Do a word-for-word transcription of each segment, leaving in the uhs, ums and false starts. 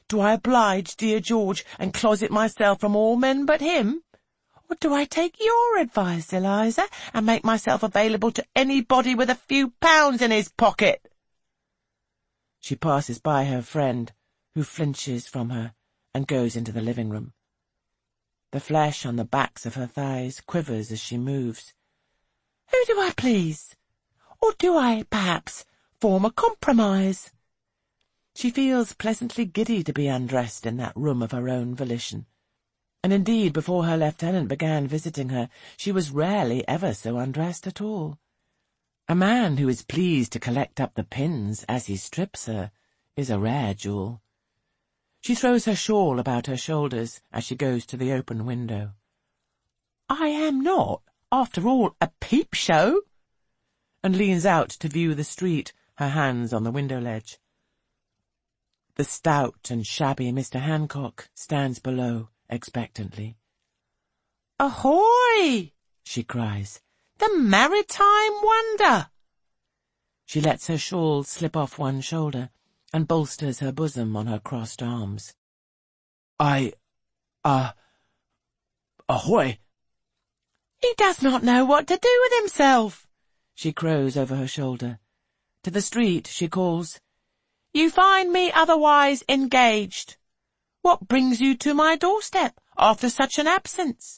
Do I oblige dear George and closet myself from all men but him? Or do I take your advice, Eliza, and make myself available to anybody with a few pounds in his pocket?" She passes by her friend, who flinches from her and goes into the living room. The flesh on the backs of her thighs quivers as she moves. Who do I please? Or do I, perhaps, form a compromise? She feels pleasantly giddy to be undressed in that room of her own volition. And indeed, before her lieutenant began visiting her, she was rarely ever so undressed at all. A man who is pleased to collect up the pins as he strips her is a rare jewel. She throws her shawl about her shoulders as she goes to the open window. I am not, after all, a peep show, and leans out to view the street, her hands on the window ledge. The stout and shabby Mister Hancock stands below, expectantly. "Ahoy!" she cries. "The maritime wonder!" She lets her shawl slip off one shoulder and bolsters her bosom on her crossed arms. I, uh, ahoy! He does not know what to do with himself, she crows over her shoulder. To the street she calls, "You find me otherwise engaged. What brings you to my doorstep after such an absence?"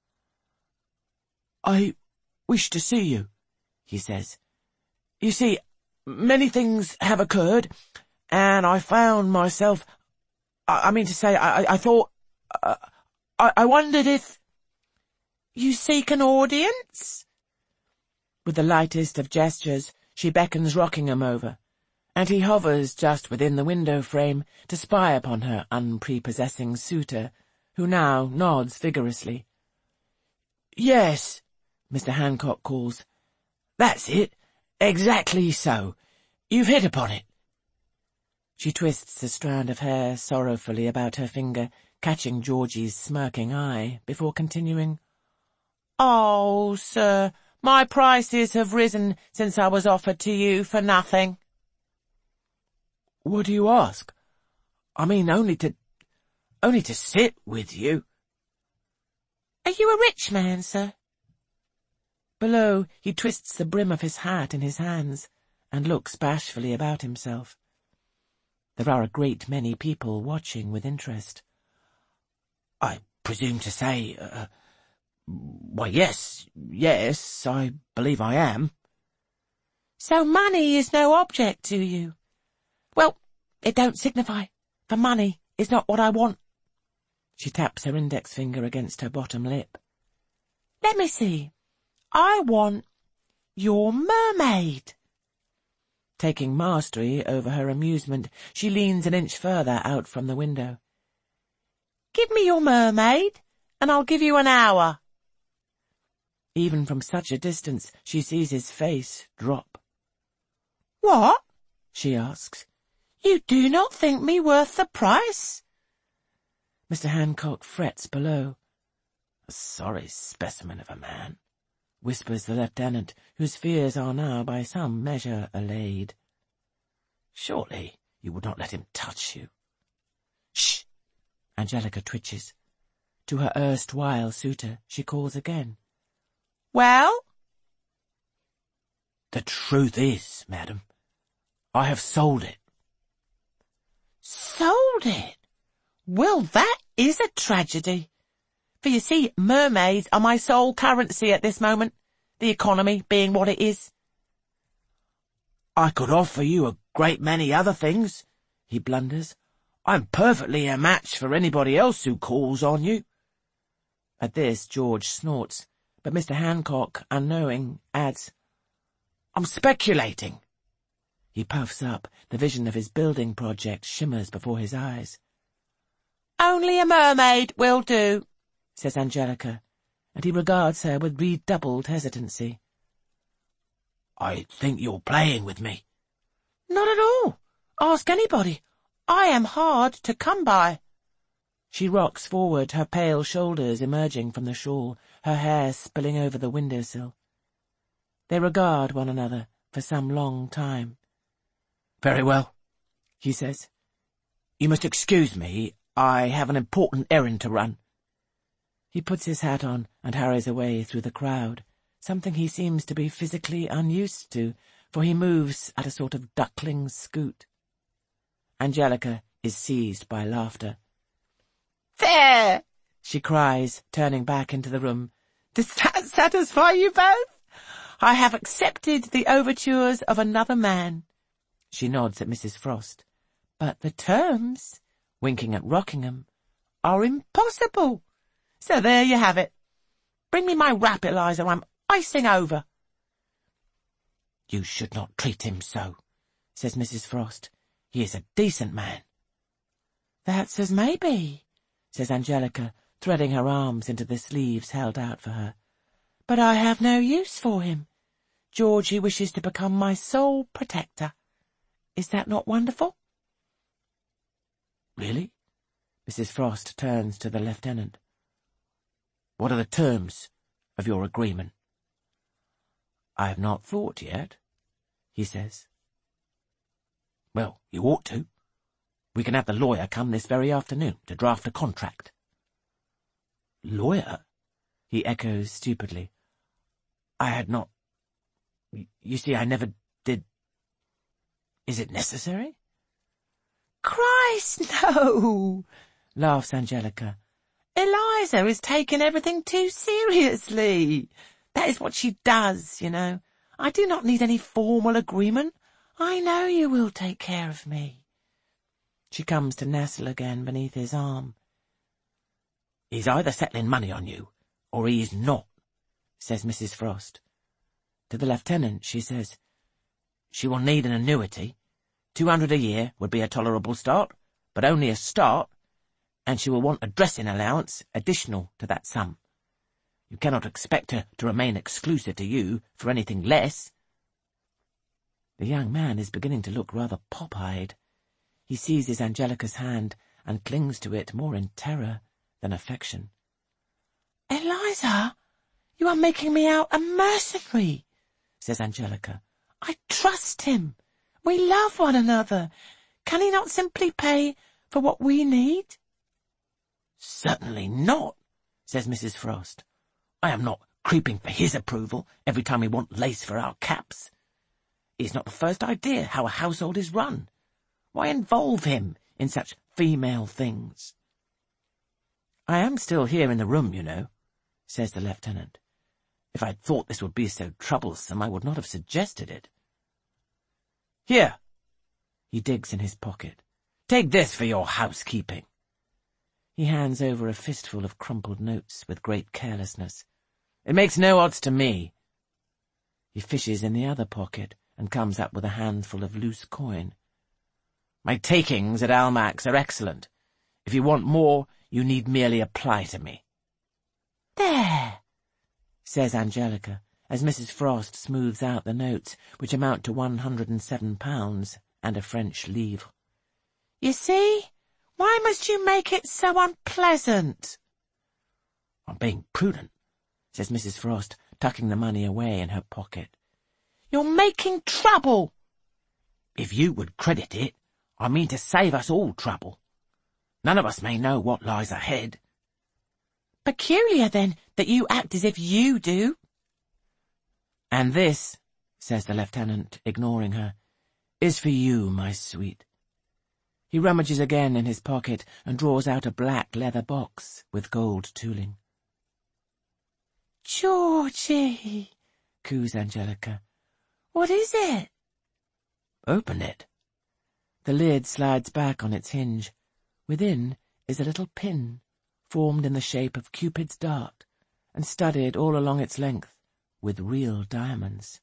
"I wish to see you," he says. "You see, many things have occurred, and I found myself, I, I mean to say, I, I thought, uh, I, I wondered if—" "You seek an audience?" With the lightest of gestures, she beckons Rockingham over, and he hovers just within the window frame to spy upon her unprepossessing suitor, who now nods vigorously. "Yes," Mister Hancock calls. "That's it. Exactly so. You've hit upon it." She twists a strand of hair sorrowfully about her finger, catching Georgie's smirking eye, before continuing, "Oh, sir, my prices have risen since I was offered to you for nothing." "What do you ask? I mean, only to... only to sit with you." "Are you a rich man, sir?" Below, he twists the brim of his hat in his hands, and looks bashfully about himself. There are a great many people watching with interest. "I presume to say, uh, why, yes, yes, I believe I am." "So money is no object to you? Well, it don't signify, for money is not what I want." She taps her index finger against her bottom lip. "Let me see. I want your mermaid." Taking mastery over her amusement, she leans an inch further out from the window. "Give me your mermaid, and I'll give you an hour." Even from such a distance, she sees his face drop. "What?" she asks. "You do not think me worth the price?" Mister Hancock frets below. "A sorry specimen of a man," whispers the lieutenant, whose fears are now by some measure allayed. "Surely you would not let him touch you?" "Shh!" Angelica twitches. To her erstwhile suitor she calls again. "Well?" "The truth is, madam, I have sold it." "Sold it? Well, that is a tragedy. For you see, mermaids are my sole currency at this moment, the economy being what it is." "I could offer you a great many other things," he blunders. "I'm perfectly a match for anybody else who calls on you." At this George snorts, but Mister Hancock, unknowing, adds, "I'm speculating." He puffs up. The vision of his building project shimmers before his eyes. "Only a mermaid will do," says Angelica, and he regards her with redoubled hesitancy. "I think you're playing with me." "Not at all. Ask anybody. I am hard to come by." She rocks forward, her pale shoulders emerging from the shawl, her hair spilling over the windowsill. They regard one another for some long time. "Very well," he says. You must excuse me. I have an important errand to run. He puts his hat on and hurries away through the crowd, something he seems to be physically unused to, for he moves at a sort of duckling scoot. Angelica is seized by laughter. "There!" she cries, turning back into the room. "Does that satisfy you both? I have accepted the overtures of another man." She nods at Missus Frost. "But the terms," winking at Rockingham, "are impossible. So there you have it. Bring me my wrap, Eliza. I'm icing over." "You should not treat him so," says Missus Frost. "He is a decent man." "That's as may be," says Angelica, threading her arms into the sleeves held out for her. "But I have no use for him. Georgie wishes to become my sole protector. Is that not wonderful?" "Really?" Missus Frost turns to the lieutenant. "What are the terms of your agreement?" "I have not thought yet," he says. "Well, you ought to. We can have the lawyer come this very afternoon to draft a contract." "Lawyer?" he echoes stupidly. "I had not... You see, I never did... Is it necessary?" "Christ, no!" laughs Angelica. "Eliza is taking everything too seriously. That is what she does, you know. I do not need any formal agreement. I know you will take care of me." She comes to nestle again beneath his arm. "He's either settling money on you, or he is not," says Missus Frost. To the lieutenant she says, "She will need an annuity. Two hundred a year would be a tolerable start, but only a start, and she will want a dressing allowance additional to that sum. You cannot expect her to remain exclusive to you for anything less." The young man is beginning to look rather pop-eyed. He seizes Angelica's hand and clings to it more in terror than affection. "Eliza, you are making me out a mercenary," says Angelica. "I trust him. We love one another. Can he not simply pay for what we need?" "Certainly not," says Missus Frost. "I am not creeping for his approval every time we want lace for our caps. He has not the first idea how a household is run. Why involve him in such female things?" "I am still here in the room, you know," says the lieutenant. "If I had thought this would be so troublesome, I would not have suggested it. Here," he digs in his pocket, "take this for your housekeeping." He hands over a fistful of crumpled notes with great carelessness. "It makes no odds to me." He fishes in the other pocket and comes up with a handful of loose coin. "My takings at Almack's are excellent. If you want more, you need merely apply to me." "There," says Angelica, as Missus Frost smooths out the notes, which amount to one hundred and seven pounds and a French livre. "You see? Why must you make it so unpleasant?" "I'm being prudent," says Missus Frost, tucking the money away in her pocket. "You're making trouble." "If you would credit it, I mean to save us all trouble. None of us may know what lies ahead." "Peculiar, then, that you act as if you do." "And this," says the lieutenant, ignoring her, "is for you, my sweet." He rummages again in his pocket and draws out a black leather box with gold tooling. "Georgie," coos Angelica, "what is it?" "Open it." The lid slides back on its hinge. Within is a little pin, formed in the shape of Cupid's dart, and studded all along its length with real diamonds.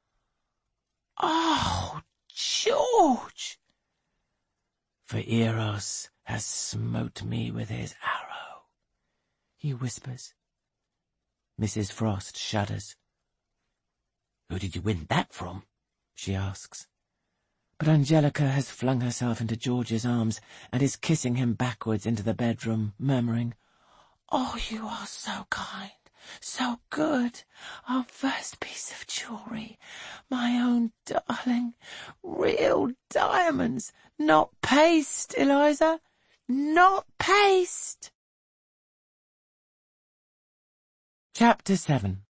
"Oh, George!" "For Eros has smote me with his arrow," he whispers. Missus Frost shudders. "Who did you win that from?" she asks. But Angelica has flung herself into George's arms and is kissing him backwards into the bedroom, murmuring, "Oh, you are so kind, So good. Our first piece of jewellery. My own darling. Real diamonds. Not paste, Eliza. Not paste. Chapter seven.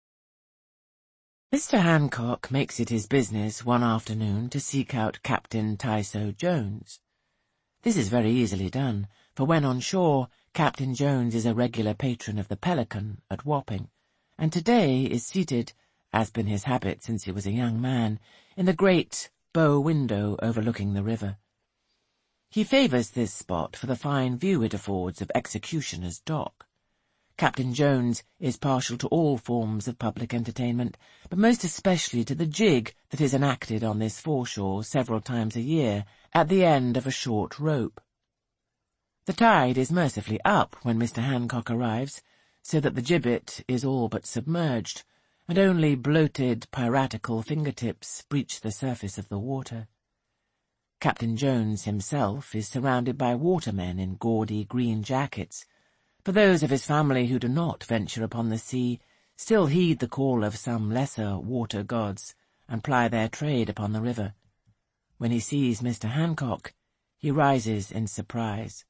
Mister Hancock makes it his business one afternoon to seek out Captain Tyso Jones. This is very easily done, for when on shore, Captain Jones is a regular patron of the Pelican at Wapping, and today is seated, as been his habit since he was a young man, in the great bow window overlooking the river. He favours this spot for the fine view it affords of Executioner's Dock. Captain Jones is partial to all forms of public entertainment, but most especially to the jig that is enacted on this foreshore several times a year at the end of a short rope. The tide is mercifully up when Mister Hancock arrives, so that the gibbet is all but submerged, and only bloated piratical fingertips breach the surface of the water. Captain Jones himself is surrounded by watermen in gaudy green jackets, for those of his family who do not venture upon the sea still heed the call of some lesser water gods and ply their trade upon the river. When he sees Mister Hancock, he rises in surprise.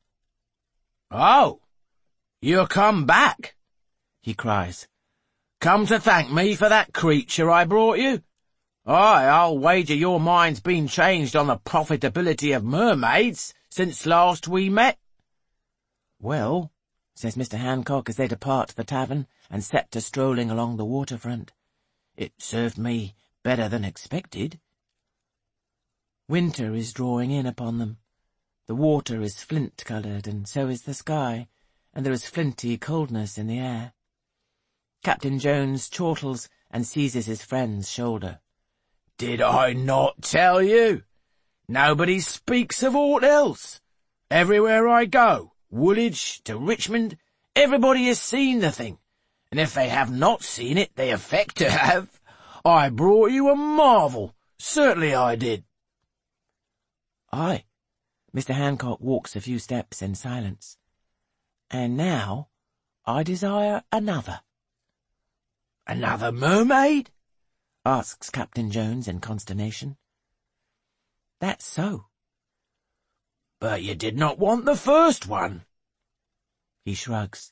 "Oh, you're come back," he cries. "Come to thank me for that creature I brought you? Aye, I'll wager your mind's been changed on the profitability of mermaids since last we met." "Well," says Mister Hancock as they depart the tavern and set to strolling along the waterfront, "it served me better than expected." Winter is drawing in upon them. The water is flint-coloured, and so is the sky, and there is flinty coldness in the air. Captain Jones chortles and seizes his friend's shoulder. "Did I not tell you? Nobody speaks of aught else. Everywhere I go, Woolwich to Richmond, everybody has seen the thing, and if they have not seen it, they affect to have. I brought you a marvel, certainly I did." "Aye." Mister Hancock walks a few steps in silence. "And now I desire another." "Another mermaid?" asks Captain Jones in consternation. "That's so." "But you did not want the first one." He shrugs.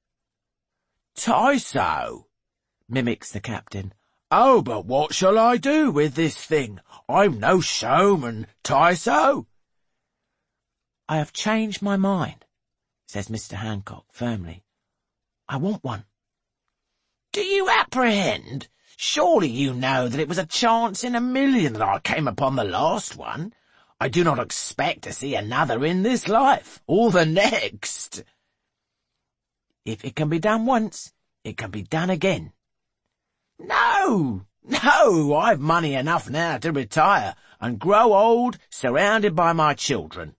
"Tyso," mimics the captain. "Oh, but what shall I do with this thing? I'm no showman, Tyso." "I have changed my mind," says Mister Hancock firmly. "I want one." "Do you apprehend? Surely you know that it was a chance in a million that I came upon the last one. I do not expect to see another in this life, or the next." "If it can be done once, it can be done again." "No, no, I've money enough now to retire and grow old surrounded by my children."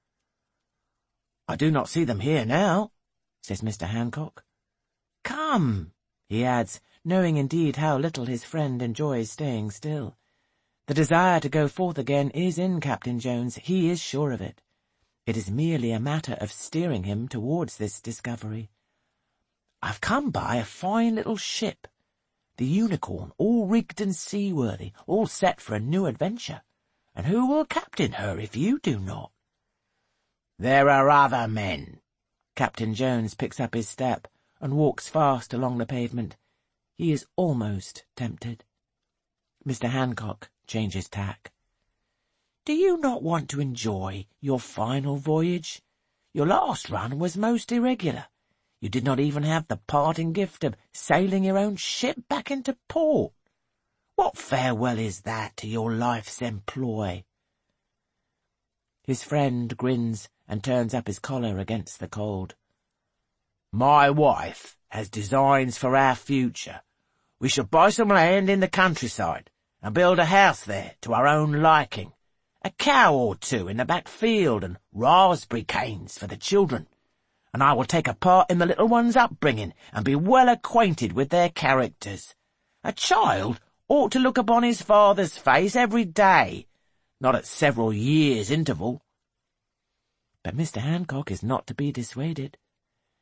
"I do not see them here now," says Mister Hancock. "Come," he adds, knowing indeed how little his friend enjoys staying still. The desire to go forth again is in Captain Jones, he is sure of it. It is merely a matter of steering him towards this discovery. "I've come by a fine little ship, the Unicorn, all rigged and seaworthy, all set for a new adventure. And who will captain her if you do not?" "There are other men." Captain Jones picks up his step and walks fast along the pavement. He is almost tempted. Mister Hancock changes tack. "Do you not want to enjoy your final voyage? Your last run was most irregular. You did not even have the parting gift of sailing your own ship back into port. What farewell is that to your life's employ?" His friend grins and turns up his collar against the cold. "My wife has designs for our future. We shall buy some land in the countryside and build a house there to our own liking, a cow or two in the back field and raspberry canes for the children, and I will take a part in the little ones' upbringing and be well acquainted with their characters. A child ought to look upon his father's face every day, not at several years' interval." But Mister Hancock is not to be dissuaded.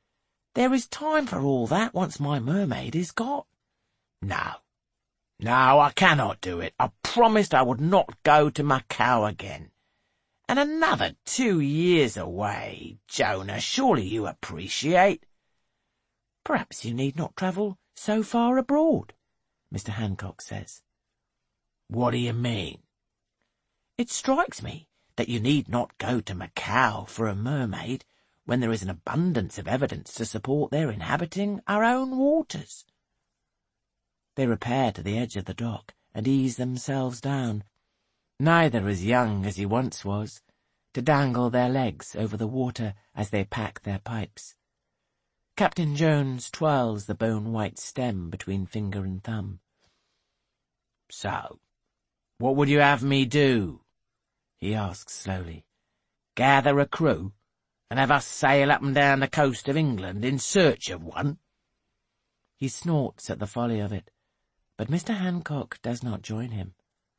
There is time for all that once my mermaid is got. No. No, I cannot do it. I promised I would not go to Macao again. And another two years away, Jonah, surely you appreciate. Perhaps you need not travel so far abroad, Mister Hancock says. What do you mean? It strikes me that you need not go to Macao for a mermaid when there is an abundance of evidence to support their inhabiting our own waters. They repair to the edge of the dock and ease themselves down, neither as young as he once was, to dangle their legs over the water as they pack their pipes. Captain Jones twirls the bone-white stem between finger and thumb. So, what would you have me do? He asks slowly. Gather a crew and have us sail up and down the coast of England in search of one? He snorts at the folly of it, but Mister Hancock does not join him.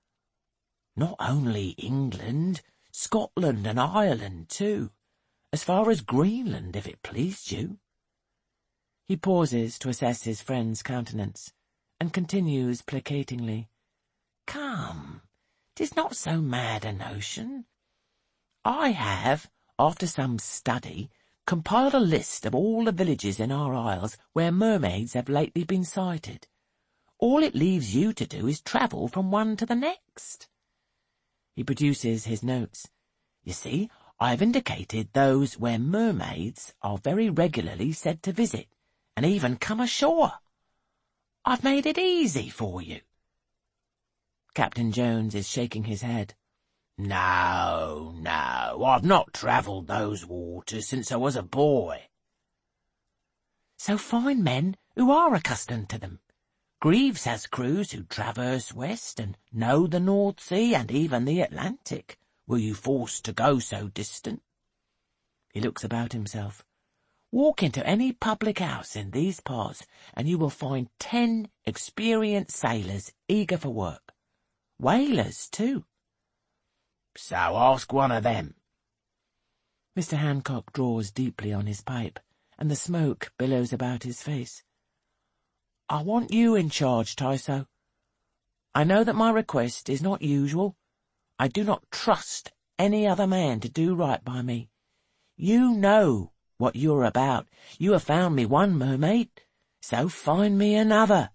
Not only England, Scotland and Ireland too, as far as Greenland, if it pleased you. He pauses to assess his friend's countenance, and continues placatingly, Come, 'tis not so mad a notion. I have, after some study, compiled a list of all the villages in our isles where mermaids have lately been sighted. All it leaves you to do is travel from one to the next. He produces his notes. You see, I have indicated those where mermaids are very regularly said to visit, and even come ashore. I've made it easy for you. Captain Jones is shaking his head. No, no, I've not travelled those waters since I was a boy. So find men who are accustomed to them. Greaves has crews who traverse west and know the North Sea and even the Atlantic. Were you forced to go so distant? He looks about himself. Walk into any public house in these parts and you will find ten experienced sailors eager for work. Whalers, too. So ask one of them. Mister Hancock draws deeply on his pipe, and the smoke billows about his face. I want you in charge, Tyso. I know that my request is not usual. I do not trust any other man to do right by me. You know what you're about. You have found me one mermaid, so find me another.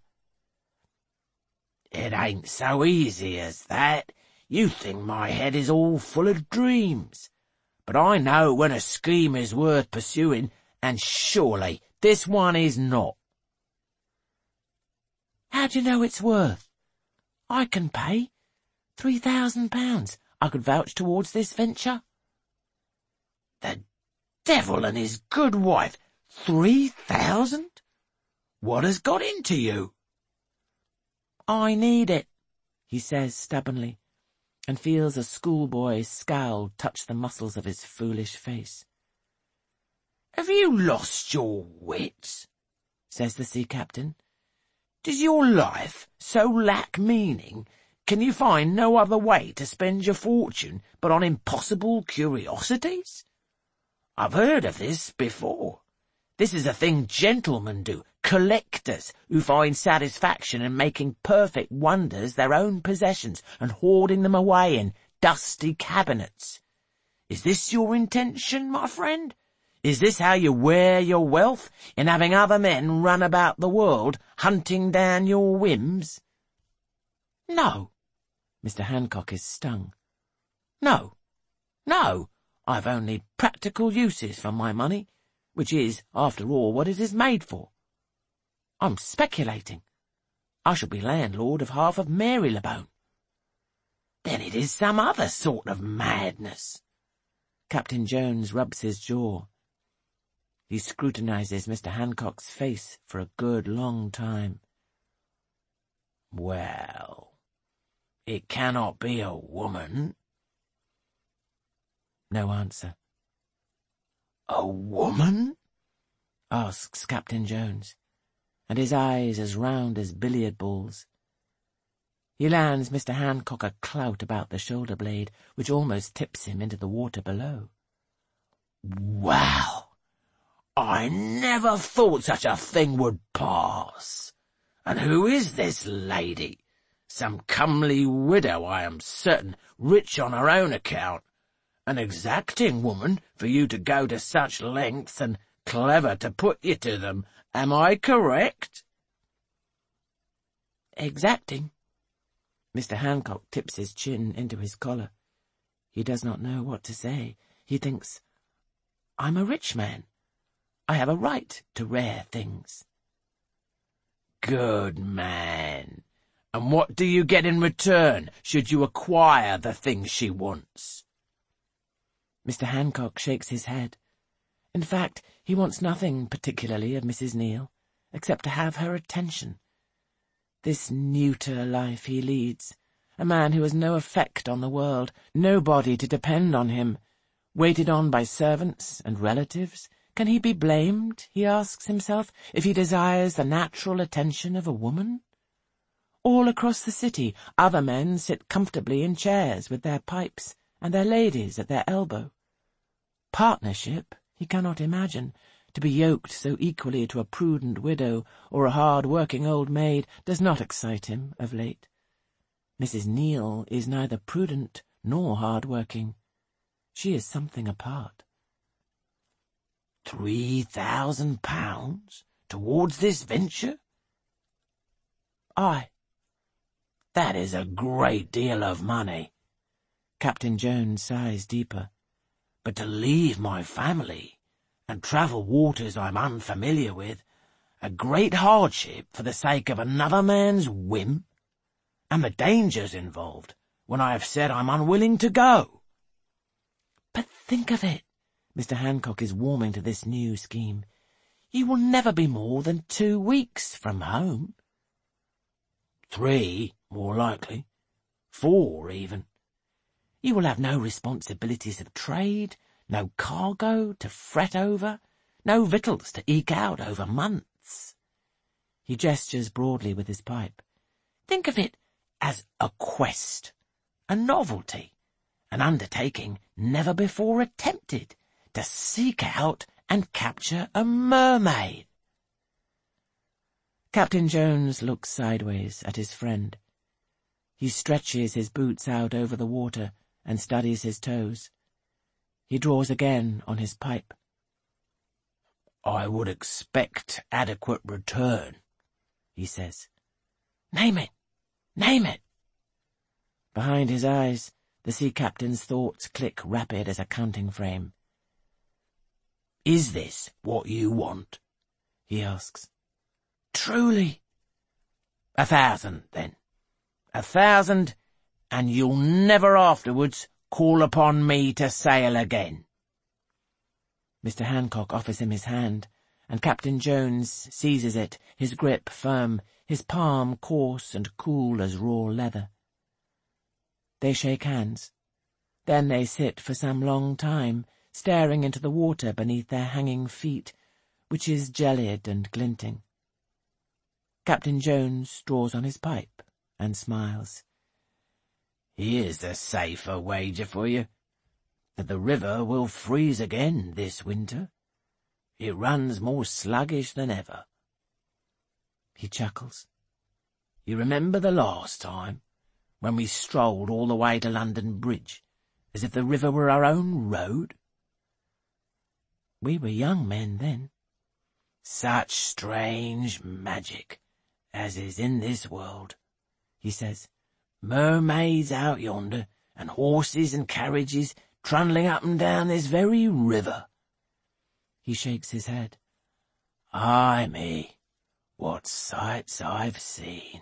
It ain't so easy as that. You think my head is all full of dreams. But I know when a scheme is worth pursuing, and surely this one is not. How do you know it's worth? I can pay. Three thousand pounds. I could vouch towards this venture. The devil and his good wife. Three thousand? What has got into you? I need it, he says stubbornly, and feels a schoolboy's scowl touch the muscles of his foolish face. Have you lost your wits? Says the sea captain. Does your life so lack meaning? Can you find no other way to spend your fortune but on impossible curiosities? I've heard of this before. This is a thing gentlemen do, collectors who find satisfaction in making perfect wonders their own possessions and hoarding them away in dusty cabinets. Is this your intention, my friend? Is this how you wear your wealth, in having other men run about the world, hunting down your whims? No. Mister Hancock is stung. No. No. I've only practical uses for my money, which is, after all, what it is made for. I'm speculating. I shall be landlord of half of Marylebone. Then it is some other sort of madness. Captain Jones rubs his jaw. He scrutinizes Mister Hancock's face for a good long time. Well, it cannot be a woman. No answer. A woman? Asks Captain Jones, and his eyes as round as billiard balls. He lands Mister Hancock a clout about the shoulder blade, which almost tips him into the water below. Wow! I never thought such a thing would pass. And who is this lady? Some comely widow, I am certain, rich on her own account. An exacting woman for you to go to such lengths, and clever to put you to them. Am I correct? Exacting. Mister Hancock tips his chin into his collar. He does not know what to say. He thinks, I'm a rich man. I have a right to rare things. Good man. And what do you get in return, should you acquire the things she wants? Mister Hancock shakes his head. In fact, he wants nothing particularly of Missus Neale, except to have her attention. This neuter life he leads, a man who has no effect on the world, nobody to depend on him, waited on by servants and relatives. Can he be blamed, he asks himself, if he desires the natural attention of a woman? All across the city, other men sit comfortably in chairs with their pipes and their ladies at their elbow. Partnership he cannot imagine. To be yoked so equally to a prudent widow or a hard-working old maid does not excite him of late. Missus Neale is neither prudent nor hard-working. She is something apart. Three thousand pounds towards this venture? Aye. That is a great deal of money. Captain Jones sighs deeper. But to leave my family and travel waters I'm unfamiliar with, a great hardship for the sake of another man's whim, and the dangers involved when I have said I'm unwilling to go. But think of it. Mister Hancock is warming to this new scheme. You will never be more than two weeks from home. Three, more likely. Four, even. You will have no responsibilities of trade, no cargo to fret over, no victuals to eke out over months. He gestures broadly with his pipe. Think of it as a quest, a novelty, an undertaking never before attempted, to seek out and capture a mermaid. Captain Jones looks sideways at his friend. He stretches his boots out over the water and studies his toes. He draws again on his pipe. I would expect adequate return, he says. Name it! Name it! Behind his eyes, the sea captain's thoughts click rapid as a counting frame. Is this what you want? He asks. Truly. A thousand, then. A thousand, and you'll never afterwards call upon me to sail again. Mister Hancock offers him his hand, and Captain Jones seizes it, his grip firm, his palm coarse and cool as raw leather. They shake hands. Then they sit for some long time, staring into the water beneath their hanging feet, which is gelid and glinting. Captain Jones draws on his pipe and smiles. Here's a safer wager for you, that the river will freeze again this winter. It runs more sluggish than ever. He chuckles. You remember the last time, when we strolled all the way to London Bridge, as if the river were our own road? We were young men then. Such strange magic as is in this world, he says. Mermaids out yonder, and horses and carriages trundling up and down this very river. He shakes his head. Ay me, what sights I've seen.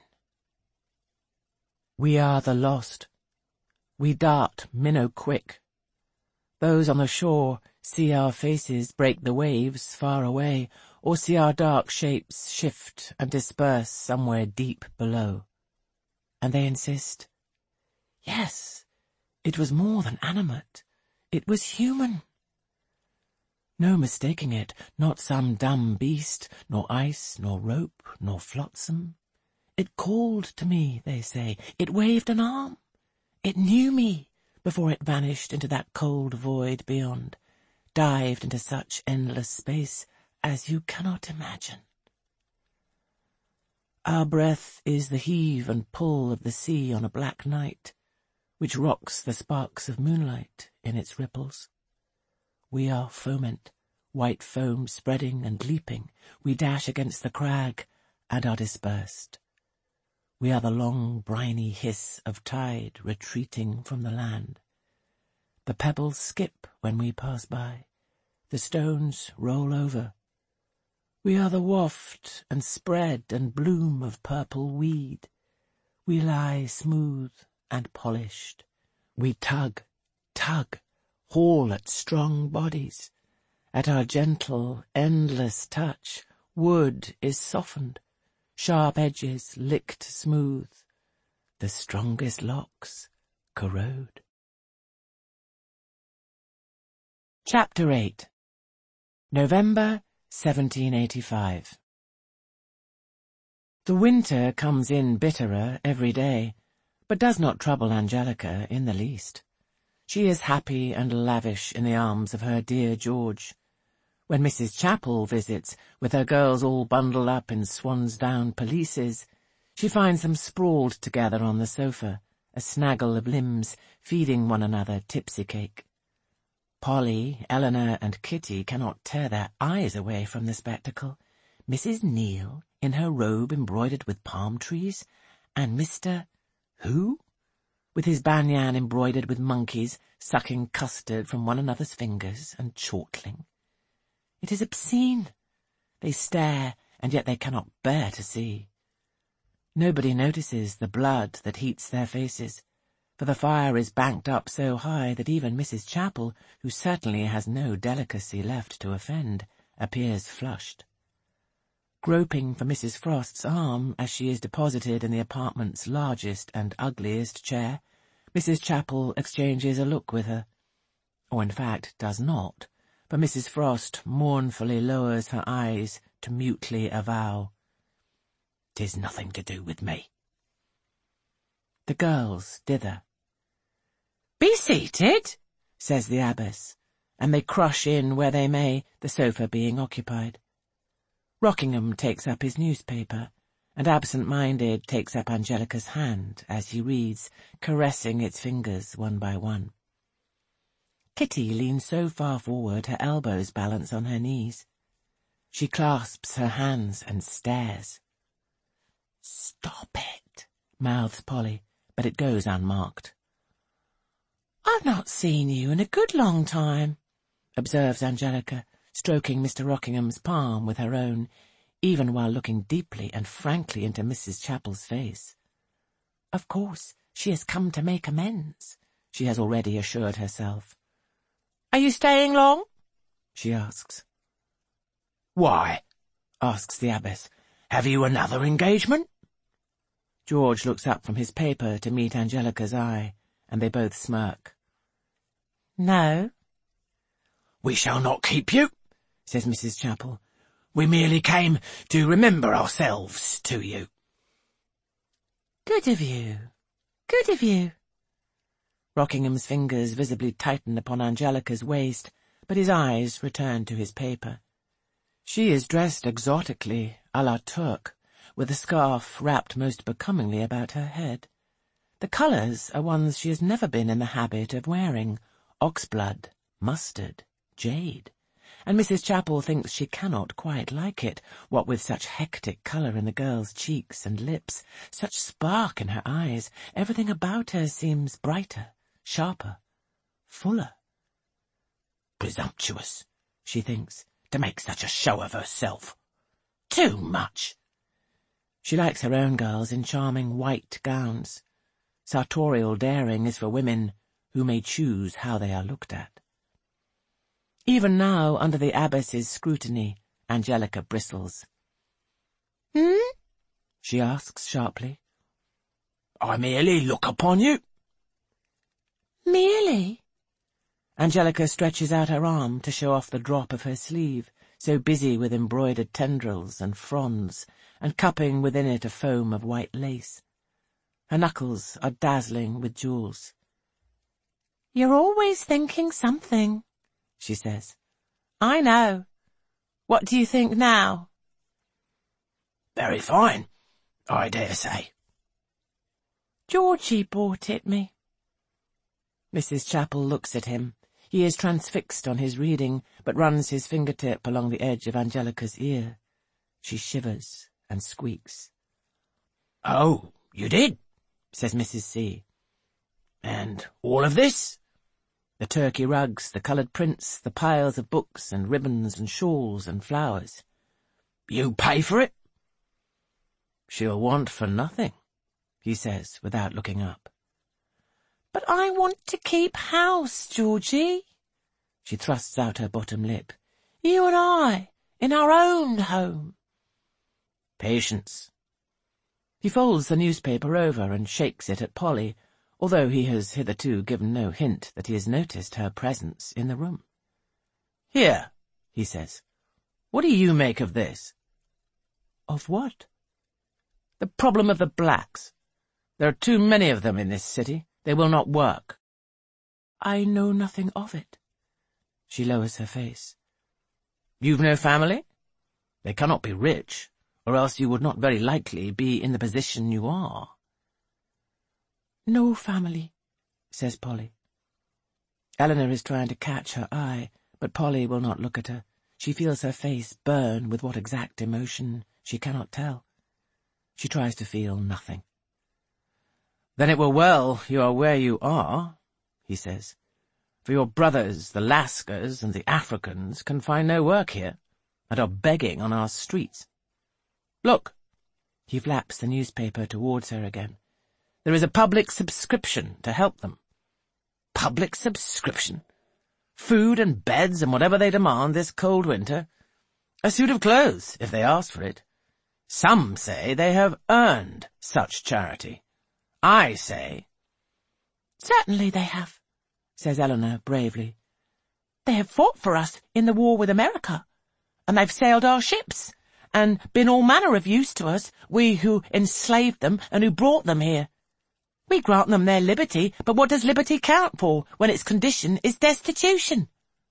We are the lost. We dart minnow quick. Those on the shore see our faces break the waves far away, or see our dark shapes shift and disperse somewhere deep below. And they insist, yes, it was more than animate. It was human. No mistaking it, not some dumb beast, nor ice, nor rope, nor flotsam. It called to me, they say. It waved an arm. It knew me before it vanished into that cold void beyond, dived into such endless space as you cannot imagine. Our breath is the heave and pull of the sea on a black night, which rocks the sparks of moonlight in its ripples. We are foment, white foam spreading and leaping. We dash against the crag and are dispersed. We are the long, briny hiss of tide retreating from the land. The pebbles skip when we pass by. The stones roll over. We are the waft and spread and bloom of purple weed. We lie smooth and polished. We tug, tug, haul at strong bodies. At our gentle, endless touch, wood is softened, sharp edges licked smooth. The strongest locks corrode. Chapter eight. November seventeen eighty-five. The winter comes in bitterer every day, but does not trouble Angelica in the least. She is happy and lavish in the arms of her dear George. When Missus Chapel visits, with her girls all bundled up in swan's-down pelisses, she finds them sprawled together on the sofa, a snaggle of limbs, feeding one another tipsy cake. Polly, Eleanor, and Kitty cannot tear their eyes away from the spectacle. Missus Neal, in her robe embroidered with palm trees, and Mister Who? With his banyan embroidered with monkeys, sucking custard from one another's fingers and chortling. It is obscene. They stare, and yet they cannot bear to see. Nobody notices the blood that heats their faces, for the fire is banked up so high that even Missus Chapel, who certainly has no delicacy left to offend, appears flushed. Groping for Missus Frost's arm as she is deposited in the apartment's largest and ugliest chair, Missus Chapel exchanges a look with her, or in fact does not, for Missus Frost mournfully lowers her eyes to mutely avow, "'Tis nothing to do with me." The girls dither. "Be seated," says the abbess, and they crush in where they may, the sofa being occupied. Rockingham takes up his newspaper, and absent-minded takes up Angelica's hand as he reads, caressing its fingers one by one. Kitty leans so far forward her elbows balance on her knees. She clasps her hands and stares. "Stop it," mouths Polly, but it goes unmarked. "I've not seen you in a good long time," observes Angelica, stroking Mister Rockingham's palm with her own, even while looking deeply and frankly into Missus Chapel's face. Of course, she has come to make amends, she has already assured herself. "Are you staying long?" she asks. "Why?" asks the abbess. "Have you another engagement?" George looks up from his paper to meet Angelica's eye, and they both smirk. "No." "We shall not keep you," says Missus Chapel. "We merely came to remember ourselves to you." "Good of you. Good of you." Rockingham's fingers visibly tighten upon Angelica's waist, but his eyes return to his paper. She is dressed exotically, à la Turque, with a scarf wrapped most becomingly about her head. The colours are ones she has never been in the habit of wearing, oxblood, mustard, jade, and Missus Chapel thinks she cannot quite like it, what with such hectic colour in the girl's cheeks and lips, such spark in her eyes, everything about her seems brighter, sharper, fuller. "Presumptuous," she thinks, "to make such a show of herself. Too much." She likes her own girls in charming white gowns. Sartorial daring is for women who may choose how they are looked at. Even now, under the abbess's scrutiny, Angelica bristles. "Hmm?" she asks sharply. "I merely look upon you." "Merely?" Angelica stretches out her arm to show off the drop of her sleeve, so busy with embroidered tendrils and fronds, and cupping within it a foam of white lace. Her knuckles are dazzling with jewels. "You're always thinking something," she says. "I know. What do you think now? Very fine, I dare say. Georgie bought it me. Missus Chapel looks at him. He is transfixed on his reading, but runs his fingertip along the edge of Angelica's ear. She shivers and squeaks. Oh, you did? Says Missus C. And all of this? The turkey rugs, the coloured prints, the piles of books and ribbons and shawls and flowers. You pay for it? She'll want for nothing, he says without looking up. But I want to keep house, Georgie. She thrusts out her bottom lip. You and I, in our own home. Patience. He folds the newspaper over and shakes it at Polly, although he has hitherto given no hint that he has noticed her presence in the room. Here, he says, what do you make of this? Of what? The problem of the blacks. There are too many of them in this city. They will not work. I know nothing of it. She lowers her face. You've no family? They cannot be rich, or else you would not very likely be in the position you are. No family, says Polly. Eleanor is trying to catch her eye, but Polly will not look at her. She feels her face burn with what exact emotion she cannot tell. She tries to feel nothing. Then it were well you are where you are, he says, for your brothers, the Lascars and the Africans, can find no work here, and are begging on our streets. Look. He flaps the newspaper towards her again. There is a public subscription to help them. Public subscription? Food and beds and whatever they demand this cold winter. A suit of clothes, if they ask for it. Some say they have earned such charity. I say— Certainly they have, says Eleanor bravely. They have fought for us in the war with America, and they've sailed our ships, and been all manner of use to us, we who enslaved them and who brought them here. We grant them their liberty, but what does liberty count for when its condition is destitution?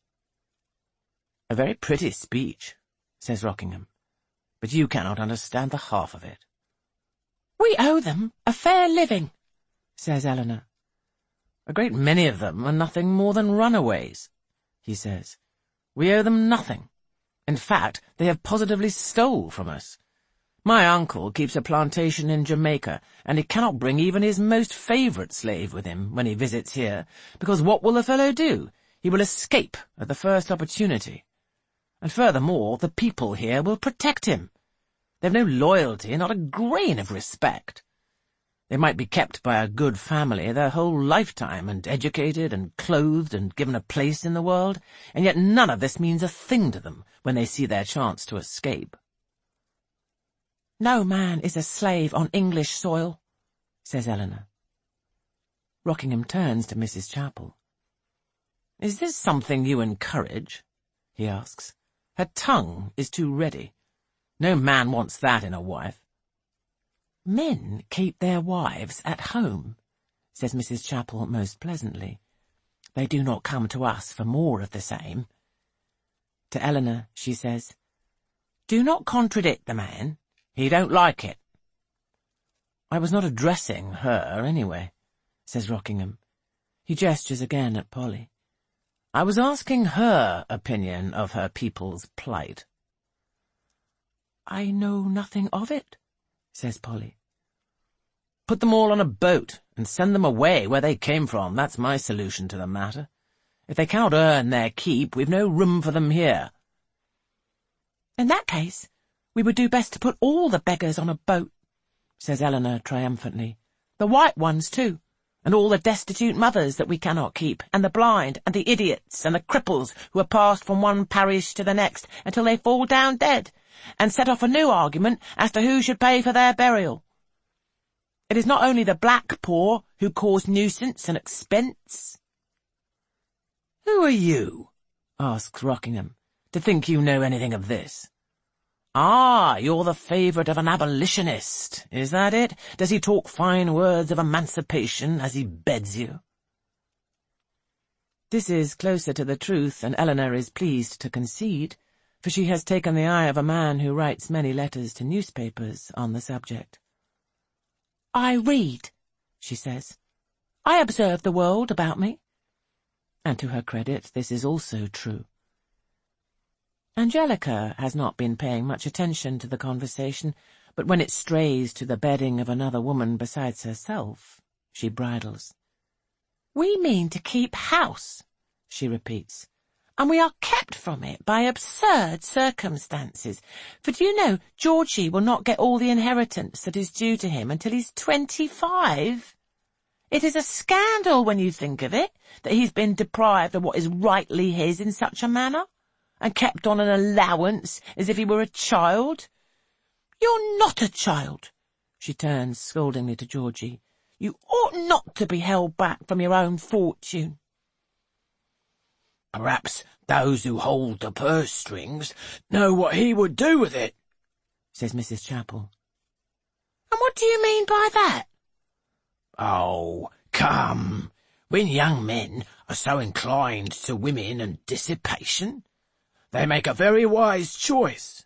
A very pretty speech, says Rockingham, but you cannot understand the half of it. We owe them a fair living, says Eleanor. A great many of them are nothing more than runaways, he says. We owe them nothing. In fact, they have positively stole from us. My uncle keeps a plantation in Jamaica, and he cannot bring even his most favourite slave with him when he visits here, because what will the fellow do? He will escape at the first opportunity. And furthermore, the people here will protect him. They have no loyalty, not a grain of respect. They might be kept by a good family their whole lifetime, and educated and clothed and given a place in the world, and yet none of this means a thing to them when they see their chance to escape. No man is a slave on English soil, says Eleanor. Rockingham turns to Missus Chapel. Is this something you encourage? He asks. Her tongue is too ready. No man wants that in a wife. Men keep their wives at home, says Missus Chapel most pleasantly. They do not come to us for more of the same. To Eleanor, she says, Do not contradict the man. He don't like it. I was not addressing her, anyway, says Rockingham. He gestures again at Polly. I was asking her opinion of her people's plight. I know nothing of it, says Polly. Put them all on a boat and send them away where they came from. That's my solution to the matter. If they cannot earn their keep, we've no room for them here. In that case, we would do best to put all the beggars on a boat, says Eleanor triumphantly. The white ones, too, and all the destitute mothers that we cannot keep, and the blind, and the idiots, and the cripples who are passed from one parish to the next until they fall down dead, and set off a new argument as to who should pay for their burial. It is not only the black poor who cause nuisance and expense. Who are you, asks Rockingham, to think you know anything of this? Ah, you're the favourite of an abolitionist, is that it? Does he talk fine words of emancipation as he beds you? This is closer to the truth than Eleanor is pleased to concede, for she has taken the eye of a man who writes many letters to newspapers on the subject. "I read," she says. "I observe the world about me." And to her credit, this is also true. Angelica has not been paying much attention to the conversation, but when it strays to the bedding of another woman besides herself, she bridles. "We mean to keep house," she repeats, "and we are kept from it by absurd circumstances. For do you know, Georgie will not get all the inheritance that is due to him until he's twenty-five. It is a scandal when you think of it, that he's been deprived of what is rightly his in such a manner, and kept on an allowance as if he were a child. You're not a child," she turns scoldingly to Georgie. "You ought not to be held back from your own fortune." "Perhaps those who hold the purse strings know what he would do with it," says Missus Chapel. "And what do you mean by that?" "Oh, come, when young men are so inclined to women and dissipation, they make a very wise choice."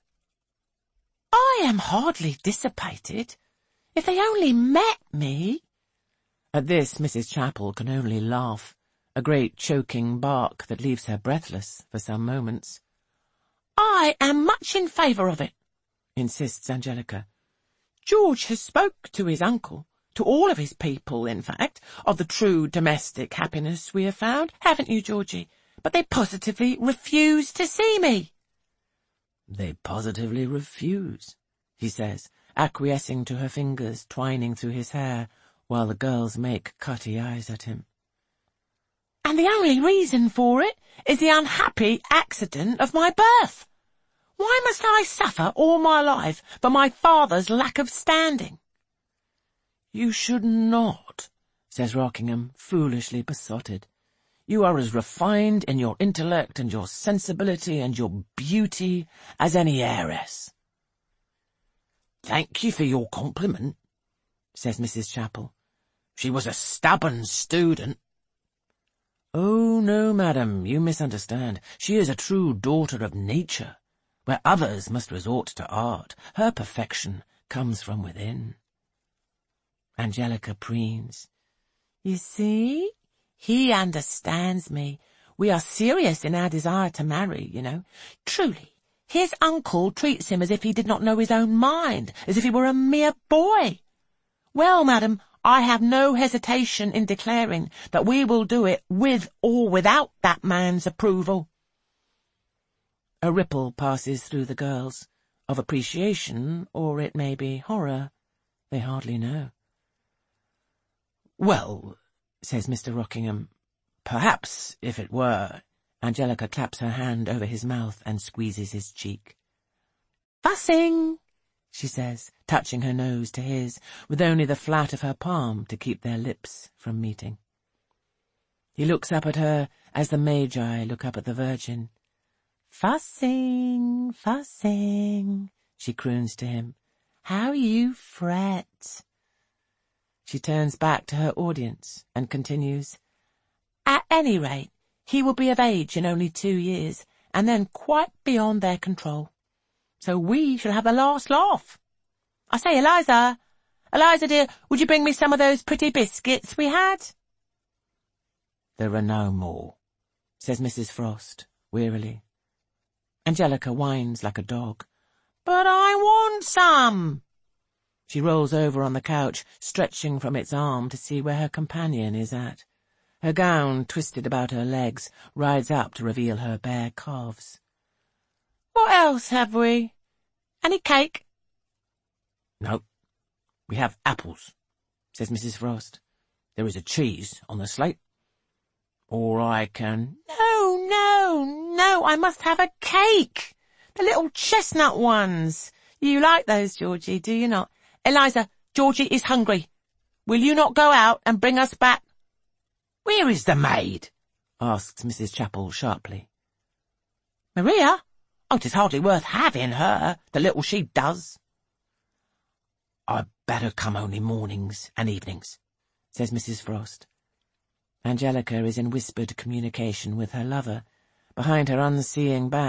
"I am hardly dissipated. If they only met me—" At this Missus Chapel can only laugh, a great choking bark that leaves her breathless for some moments. "I am much in favour of it," insists Angelica. "George has spoke to his uncle, to all of his people, in fact, of the true domestic happiness we have found, haven't you, Georgie? But they positively refuse to see me." "They positively refuse," he says, acquiescing to her fingers twining through his hair, while the girls make cutty eyes at him. "And the only reason for it is the unhappy accident of my birth. Why must I suffer all my life for my father's lack of standing?" "You should not," says Rockingham, foolishly besotted. "You are as refined in your intellect and your sensibility and your beauty as any heiress." "Thank you for your compliment," says Missus Chapel. "She was a stubborn student." "Oh, no, madam, you misunderstand. She is a true daughter of nature. Where others must resort to art, her perfection comes from within." Angelica preens. "You see? He understands me. We are serious in our desire to marry, you know. Truly, his uncle treats him as if he did not know his own mind, as if he were a mere boy. Well, madam, I have no hesitation in declaring that we will do it with or without that man's approval." A ripple passes through the girls, of appreciation, or it may be horror. They hardly know. "Well," says Mister Rockingham, "perhaps if it were—" Angelica claps her hand over his mouth and squeezes his cheek. "Fussing," she says, touching her nose to his, with only the flat of her palm to keep their lips from meeting. He looks up at her as the Magi look up at the Virgin. "Fussing, fussing," she croons to him. "How you fret." She turns back to her audience and continues, "At any rate, he will be of age in only two years, and then quite beyond their control. So we shall have the last laugh. I say, Eliza, Eliza dear, would you bring me some of those pretty biscuits we had?" "There are no more," says Missus Frost, wearily. Angelica whines like a dog. "But I want some." She rolls over on the couch, stretching from its arm to see where her companion is at. Her gown, twisted about her legs, rides up to reveal her bare calves. "What else have we? Any cake?" "No. We have apples," says Missus Frost. "There is a cheese on the slate. Or I can—" "No, no, no, I must have a cake. The little chestnut ones. You like those, Georgie, do you not? Eliza, Georgie is hungry. Will you not go out and bring us back—" "Where is the maid?" asks Missus Chapel sharply. "Maria? Oh, 'tis hardly worth having her, the little she does." "I'd better come only mornings and evenings," says Missus Frost. Angelica is in whispered communication with her lover. Behind her unseeing back,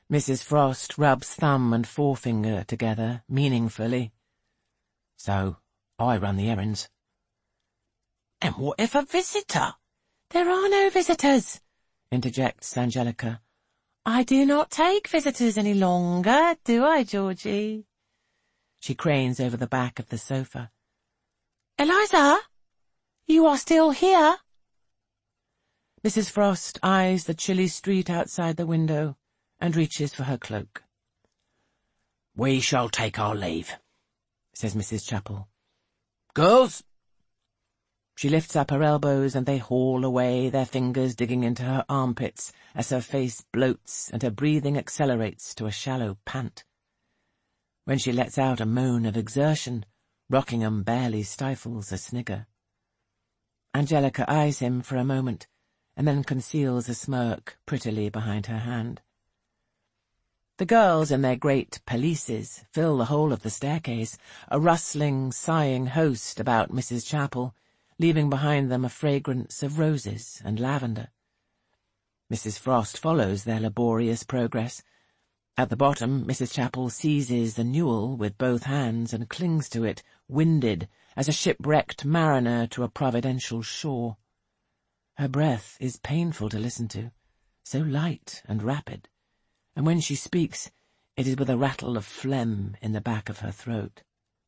Missus Frost rubs thumb and forefinger together, meaningfully. So, I run the errands. And what if a visitor? There are no visitors, interjects Angelica. I do not take visitors any longer, do I, Georgie? She cranes over the back of the sofa. Eliza, you are still here? Missus Frost eyes the chilly street outside the window and reaches for her cloak. We shall take our leave, says Missus Chapel. Girls? She lifts up her elbows and they haul away, their fingers digging into her armpits as her face bloats and her breathing accelerates to a shallow pant. When she lets out a moan of exertion, Rockingham barely stifles a snigger. Angelica eyes him for a moment, and then conceals a smirk prettily behind her hand. The girls in their great pelisses fill the whole of the staircase, a rustling, sighing host about Missus Chapel, leaving behind them a fragrance of roses and lavender. Missus Frost follows their laborious progress. At the bottom, Missus Chapel seizes the newel with both hands and clings to it, winded, as a shipwrecked mariner to a providential shore. Her breath is painful to listen to, so light and rapid, and when she speaks, it is with a rattle of phlegm in the back of her throat.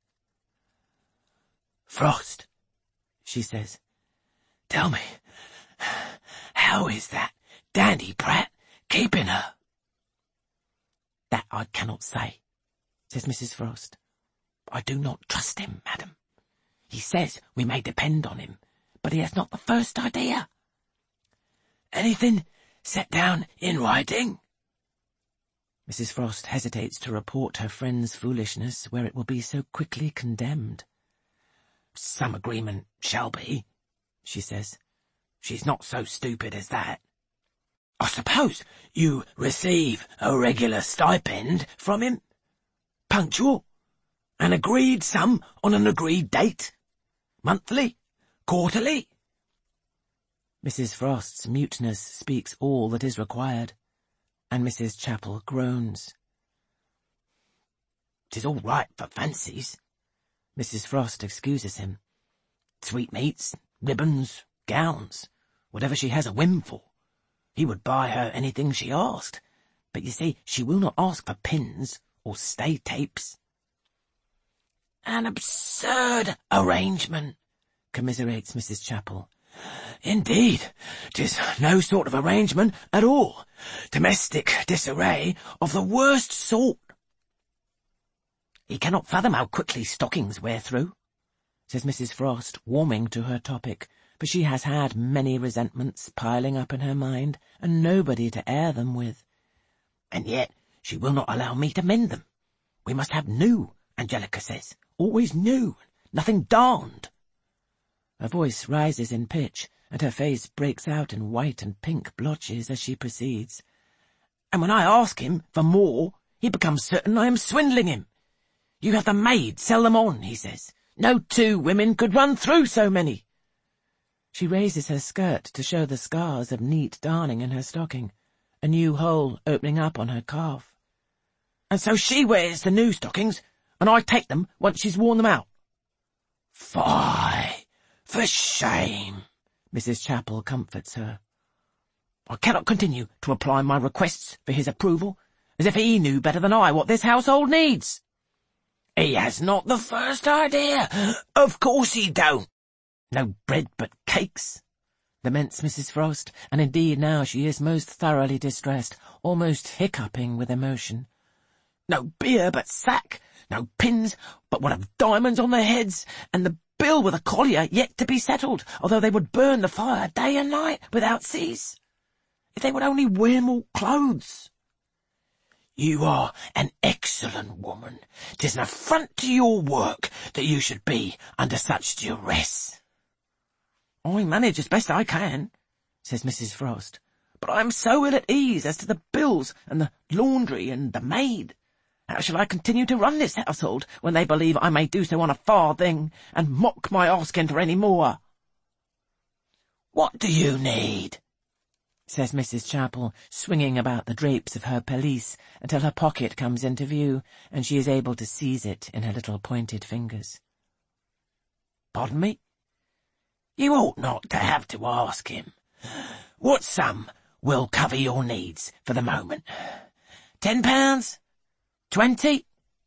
Frost, she says, tell me, how is that dandy brat keeping her? That I cannot say, says Missus Frost. I do not trust him, madam. He says we may depend on him, but he has not the first idea. Anything set down in writing? Missus Frost hesitates to report her friend's foolishness where it will be so quickly condemned. Some agreement shall be, she says. She's not so stupid as that. I suppose you receive a regular stipend from him? Punctual? An agreed sum on an agreed date? Monthly? Quarterly? Missus Frost's muteness speaks all that is required, and Missus Chapel groans. "'Tis all right for fancies." Missus Frost excuses him. "Sweetmeats, ribbons, gowns, whatever she has a whim for. He would buy her anything she asked, but you see, she will not ask for pins or stay tapes." "An absurd arrangement," commiserates Missus Chapel. "Indeed, 'tis no sort of arrangement at all. Domestic disarray of the worst sort." "He cannot fathom how quickly stockings wear through," says Missus Frost, warming to her topic, for she has had many resentments piling up in her mind, and nobody to air them with. "And yet she will not allow me to mend them. We must have new, Angelica says. Always new, nothing darned." Her voice rises in pitch, and her face breaks out in white and pink blotches as she proceeds. "And when I ask him for more, he becomes certain I am swindling him. You have the maid sell them on, he says. No two women could run through so many." She raises her skirt to show the scars of neat darning in her stocking, a new hole opening up on her calf. "And so she wears the new stockings, and I take them once she's worn them out." "Fie! For shame!" Missus Chapel comforts her. "I cannot continue to apply my requests for his approval, as if he knew better than I what this household needs." "He has not the first idea. Of course he don't." "No bread but cakes," laments Missus Frost, and indeed now she is most thoroughly distressed, almost hiccuping with emotion. "No beer but sack, no pins but what have diamonds on their heads, and the bill with a collier yet to be settled, although they would burn the fire day and night without cease. If they would only wear more clothes." "You are an excellent woman. 'Tis an affront to your work that you should be under such duress." "I manage as best I can," says Missus Frost, "but I am so ill at ease as to the bills and the laundry and the maid. How shall I continue to run this household when they believe I may do so on a farthing, and mock my asking for any more?" "What do you need?" says Missus Chapel, swinging about the drapes of her pelisse until her pocket comes into view and she is able to seize it in her little pointed fingers. Pardon me? You ought not to have to ask him. What sum will cover your needs for the moment? Ten pounds? Twenty?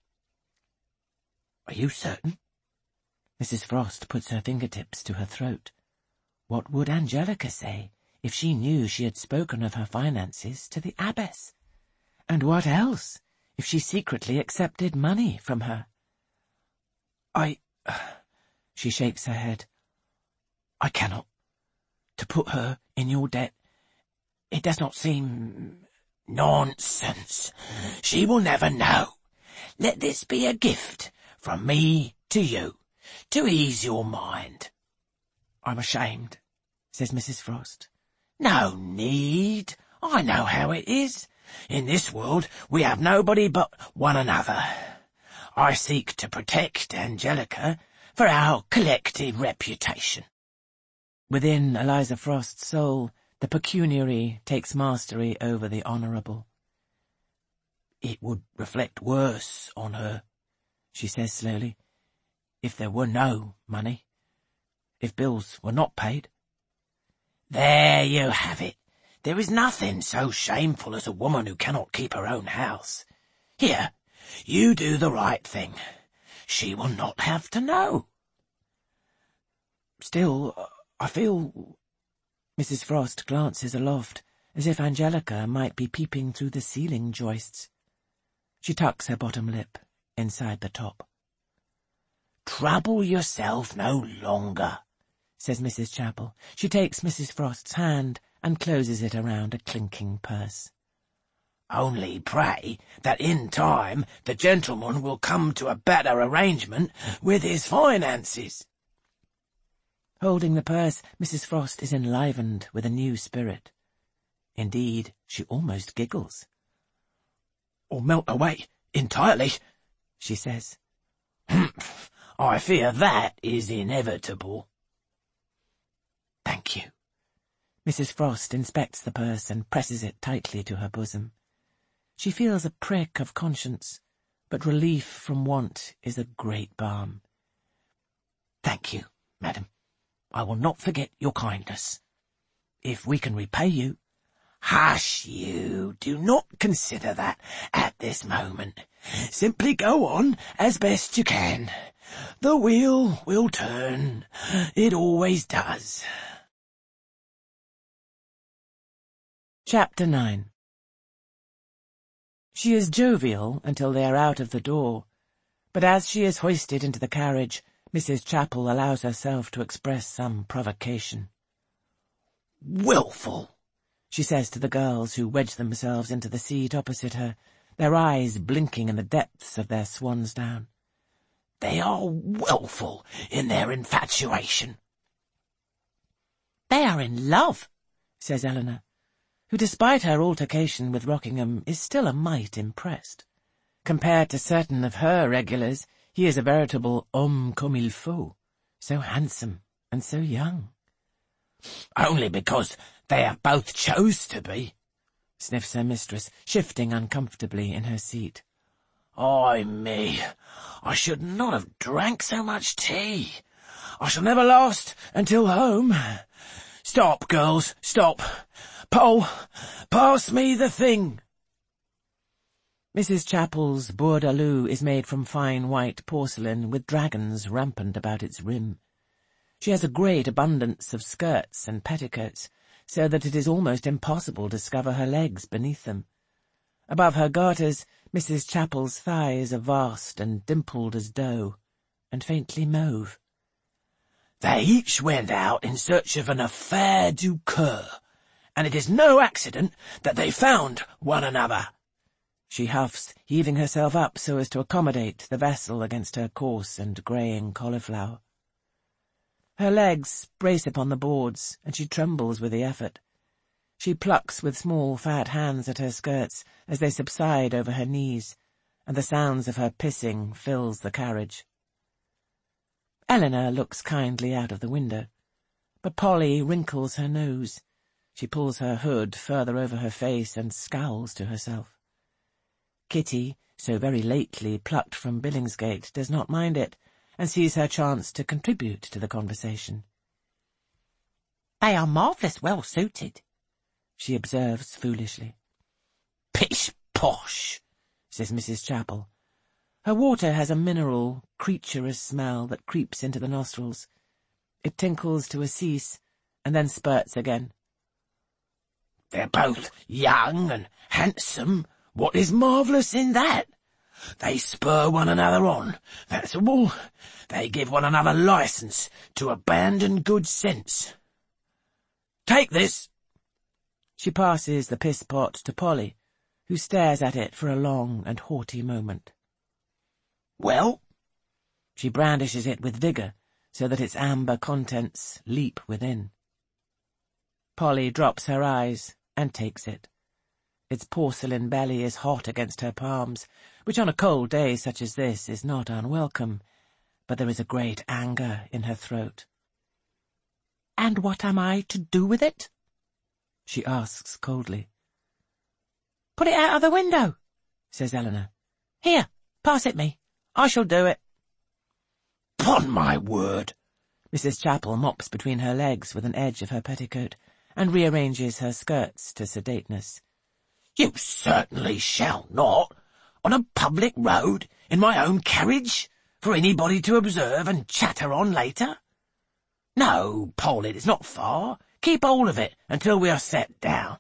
Are you certain? Missus Frost puts her fingertips to her throat. What would Angelica say if she knew she had spoken of her finances to the abbess? And what else if she secretly accepted money from her? I... She shakes her head. I cannot. To put her in your debt, it does not seem... Nonsense. She will never know. Let this be a gift from me to you, to ease your mind. I'm ashamed, says Missus Frost. No need. I know how it is. In this world we have nobody but one another. I seek to protect Angelica for our collective reputation. Within Eliza Frost's soul, the pecuniary takes mastery over the honourable. It would reflect worse on her, she says slowly, if there were no money, if bills were not paid. There you have it. There is nothing so shameful as a woman who cannot keep her own house. Here, you do the right thing. She will not have to know. Still, I feel... Missus Frost glances aloft, as if Angelica might be peeping through the ceiling joists. She tucks her bottom lip inside the top. Trouble yourself no longer, says Missus Chapel. She takes Missus Frost's hand and closes it around a clinking purse. Only pray that in time the gentleman will come to a better arrangement with his finances. Holding the purse, Missus Frost is enlivened with a new spirit. Indeed, she almost giggles. Or melt away entirely, she says. Humph, I fear that is inevitable. Thank you. Missus Frost inspects the purse and presses it tightly to her bosom. She feels a prick of conscience, but relief from want is a great balm. Thank you, madam. I will not forget your kindness. If we can repay you... Hush you, do not consider that at this moment. Simply go on as best you can. The wheel will turn. It always does. Chapter nine. She is jovial until they are out of the door, but as she is hoisted into the carriage, Missus Chapel allows herself to express some provocation. Wilful, she says to the girls who wedge themselves into the seat opposite her, their eyes blinking in the depths of their swan's down. They are wilful in their infatuation. They are in love, says Eleanor, who despite her altercation with Rockingham is still a mite impressed. Compared to certain of her regulars, he is a veritable homme comme il faut, so handsome and so young. Only because they have both chose to be, sniffs her mistress, shifting uncomfortably in her seat. Ay me, I should not have drank so much tea. I shall never last until home. Stop, girls, stop. Poll, pass me the thing. Missus Chapel's bourdaloue is made from fine white porcelain with dragons rampant about its rim. She has a great abundance of skirts and petticoats, so that it is almost impossible to discover her legs beneath them. Above her garters, Missus Chapel's thighs are vast and dimpled as dough, and faintly mauve. They each went out in search of an affaire du coeur, and it is no accident that they found one another. She huffs, heaving herself up so as to accommodate the vessel against her coarse and greying cauliflower. Her legs brace upon the boards, and she trembles with the effort. She plucks with small fat hands at her skirts as they subside over her knees, and the sounds of her pissing fills the carriage. Eleanor looks kindly out of the window, but Polly wrinkles her nose. She pulls her hood further over her face and scowls to herself. Kitty, so very lately plucked from Billingsgate, does not mind it, and sees her chance to contribute to the conversation. "They are marvellous well suited," she observes foolishly. "Pish-posh," says Missus Chapel. Her water has a mineral, creaturous smell that creeps into the nostrils. It tinkles to a cease, and then spurts again. "They're both young and handsome. What is marvellous in that? They spur one another on, that's all. They give one another licence to abandon good sense. Take this." She passes the piss-pot to Polly, who stares at it for a long and haughty moment. "Well?" She brandishes it with vigour, so that its amber contents leap within. Polly drops her eyes and takes it. Its porcelain belly is hot against her palms, which on a cold day such as this is not unwelcome, but there is a great anger in her throat. "And what am I to do with it?" she asks coldly. "Put it out of the window," says Eleanor. "Here, pass it me. I shall do it." "'Pon my word!" Missus Chapel mops between her legs with an edge of her petticoat, and rearranges her skirts to sedateness. "You certainly shall not, on a public road, in my own carriage, for anybody to observe and chatter on later. No, Poll, it is not far. Keep hold of it until we are set down."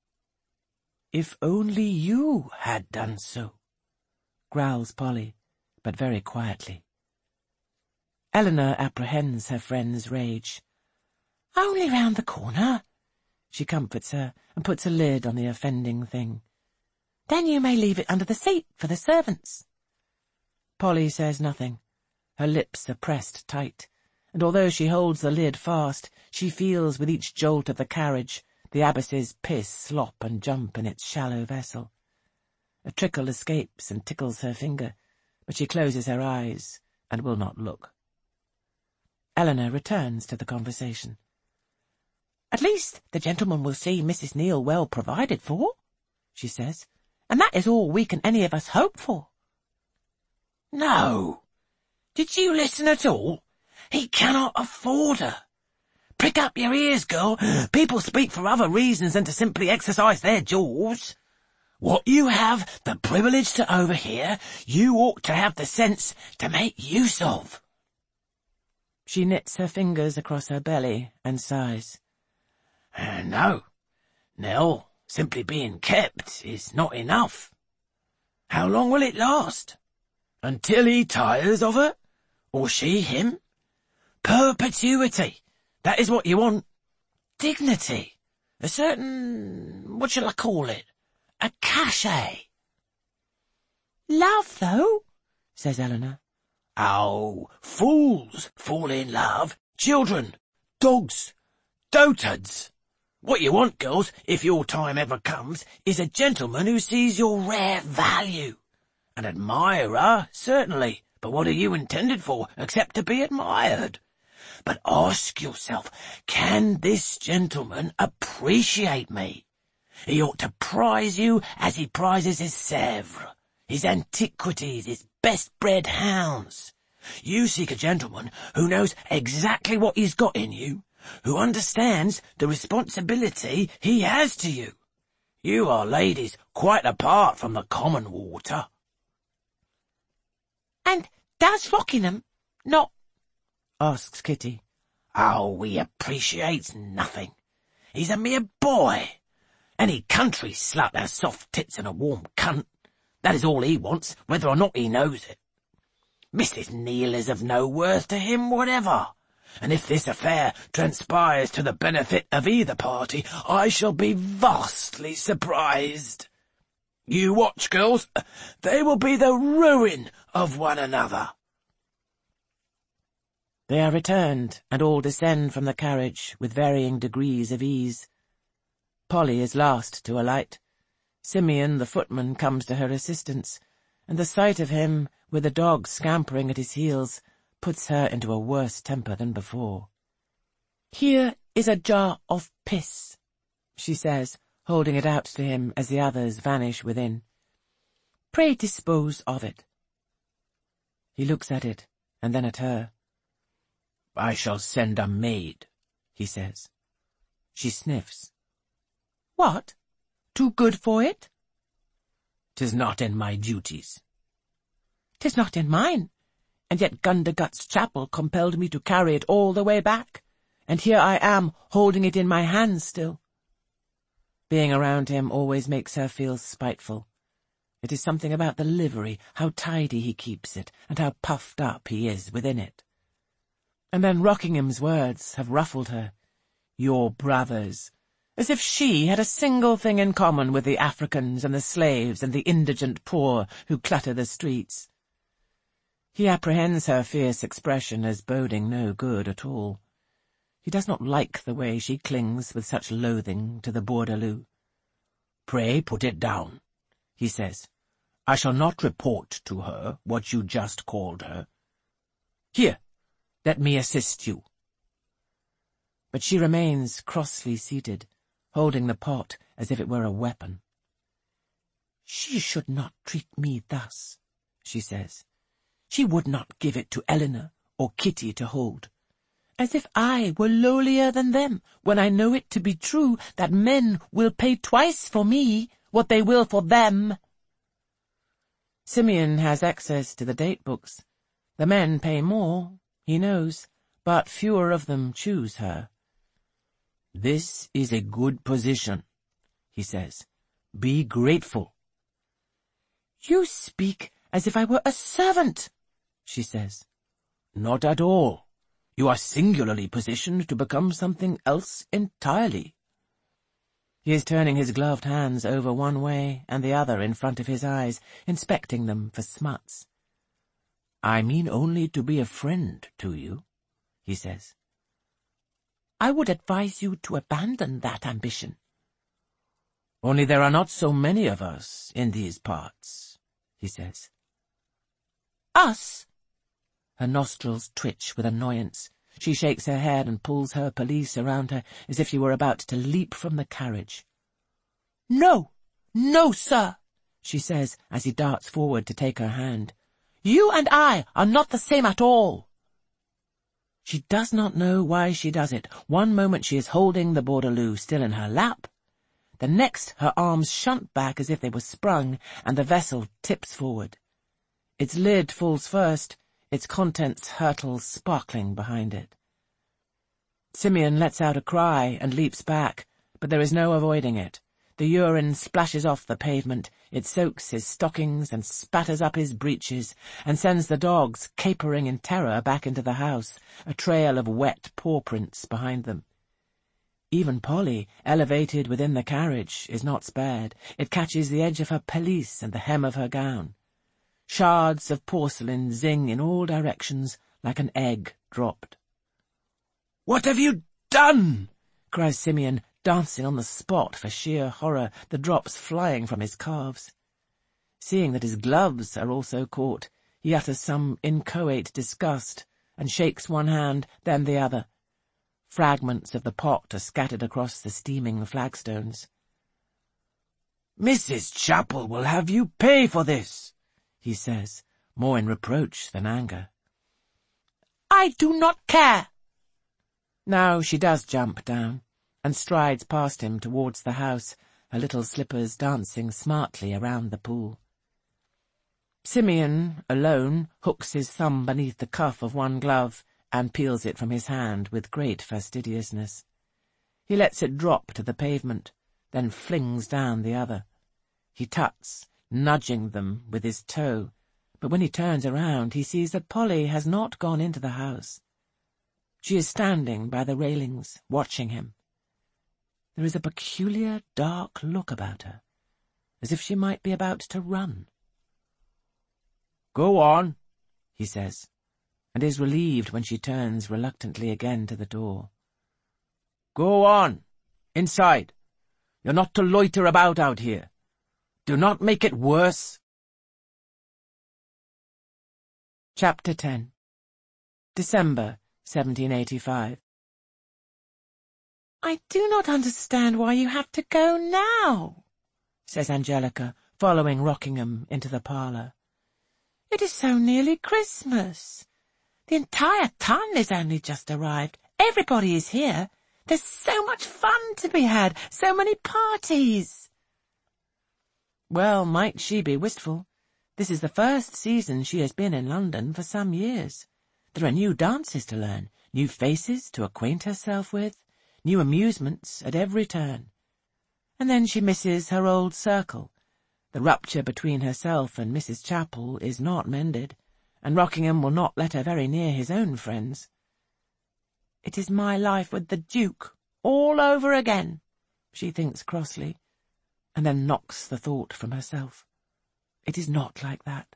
"If only you had done so," growls Polly, but very quietly. Eleanor apprehends her friend's rage. "Only round the corner," she comforts her, and puts a lid on the offending thing. "Then you may leave it under the seat for the servants." Polly says nothing. Her lips are pressed tight, and although she holds the lid fast, she feels with each jolt of the carriage the abbess's piss slop and jump in its shallow vessel. A trickle escapes and tickles her finger, but she closes her eyes and will not look. Eleanor returns to the conversation. "At least the gentleman will see Missus Neale well provided for," she says, "and that is all we can any of us hope for." "No. Did you listen at all? He cannot afford her. Prick up your ears, girl. People speak for other reasons than to simply exercise their jaws. What you have the privilege to overhear, you ought to have the sense to make use of." She knits her fingers across her belly and sighs. Uh, no, Nell, simply being kept is not enough. How long will it last? Until he tires of her? Or she him? Perpetuity. That is what you want. Dignity. A certain, what shall I call it? A cachet. "Love, though," says Eleanor. "Oh, fools fall in love. Children, dogs, dotards. What you want, girls, if your time ever comes, is a gentleman who sees your rare value. An admirer, certainly, but what are you intended for, except to be admired? But ask yourself, can this gentleman appreciate me? He ought to prize you as he prizes his Sèvres, his antiquities, his best-bred hounds. You seek a gentleman who knows exactly what he's got in you, who understands the responsibility he has to you. You are ladies quite apart from the common water." "And does Rockingham not—" asks Kitty. "Oh, he appreciates nothing. He's a mere boy. Any country slut has soft tits and a warm cunt. That is all he wants, whether or not he knows it. Missus Neale is of no worth to him whatever, and if this affair transpires to the benefit of either party, I shall be vastly surprised. You watch, girls. They will be the ruin of one another." They are returned, and all descend from the carriage with varying degrees of ease. Polly is last to alight. Simeon, the footman, comes to her assistance, and the sight of him, with the dog scampering at his heels, puts her into a worse temper than before. "Here is a jar of piss," she says, holding it out to him as the others vanish within. Pray dispose of it. He looks at it, and then at her. I shall send a maid, he says. She sniffs. What? Too good for it? 'Tis not in my duties. 'Tis not in mine, and yet Gundergut's chapel compelled me to carry it all the way back, and here I am holding it in my hands still. Being around him always makes her feel spiteful. It is something about the livery, how tidy he keeps it, and how puffed up he is within it. And then Rockingham's words have ruffled her. Your brothers. As if she had a single thing in common with the Africans and the slaves and the indigent poor who clutter the streets. He apprehends her fierce expression as boding no good at all. He does not like the way she clings with such loathing to the Bourdaloue. Pray put it down, he says. I shall not report to her what you just called her. Here, let me assist you. But she remains crossly seated, holding the pot as if it were a weapon. She should not treat me thus, she says. She would not give it to Eleanor or Kitty to hold. As if I were lowlier than them, when I know it to be true that men will pay twice for me what they will for them. Simeon has access to the date books. The men pay more, he knows, but fewer of them choose her. This is a good position, he says. Be grateful. You speak as if I were a servant, she says. Not at all. You are singularly positioned to become something else entirely. He is turning his gloved hands over one way and the other in front of his eyes, inspecting them for smuts. I mean only to be a friend to you, he says. I would advise you to abandon that ambition. Only there are not so many of us in these parts, he says. Us? Her nostrils twitch with annoyance. She shakes her head and pulls her pelisse around her as if she were about to leap from the carriage. No, no, sir, she says as he darts forward to take her hand. You and I are not the same at all. She does not know why she does it. One moment she is holding the Bourdaloue still in her lap. The next her arms shunt back as if they were sprung, and the vessel tips forward. Its lid falls first, its contents hurtle sparkling behind it. Simeon lets out a cry and leaps back, but there is no avoiding it. The urine splashes off the pavement, it soaks his stockings and spatters up his breeches, and sends the dogs capering in terror back into the house, a trail of wet paw prints behind them. Even Polly, elevated within the carriage, is not spared. It catches the edge of her pelisse and the hem of her gown. Shards of porcelain zing in all directions like an egg dropped. "What have you done?" cries Simeon, dancing on the spot for sheer horror, the drops flying from his calves. Seeing that his gloves are also caught, he utters some inchoate disgust, and shakes one hand, then the other. Fragments of the pot are scattered across the steaming flagstones. "Missus Chapel will have you pay for this," he says, more in reproach than anger. "I do not care." Now she does jump down, and strides past him towards the house, her little slippers dancing smartly around the pool. Simeon, alone, hooks his thumb beneath the cuff of one glove and peels it from his hand with great fastidiousness. He lets it drop to the pavement, then flings down the other. He tuts, nudging them with his toe, but when he turns around he sees that Polly has not gone into the house. She is standing by the railings, watching him. There is a peculiar, dark look about her, as if she might be about to run. "Go on," he says, and is relieved when she turns reluctantly again to the door. "Go on. Inside. You're not to loiter about out here. Do not make it worse." Chapter ten. December, seventeen eighty-five. I do not understand why you have to go now, says Angelica, following Rockingham into the parlour. It is so nearly Christmas. The entire town is only just arrived. Everybody is here. There's so much fun to be had, so many parties. Well, might she be wistful? This is the first season she has been in London for some years. There are new dances to learn, new faces to acquaint herself with, new amusements at every turn. And then she misses her old circle. The rupture between herself and Missus Chapel is not mended, and Rockingham will not let her very near his own friends. It is my life with the Duke, all over again, she thinks crossly, and then knocks the thought from herself. It is not like that.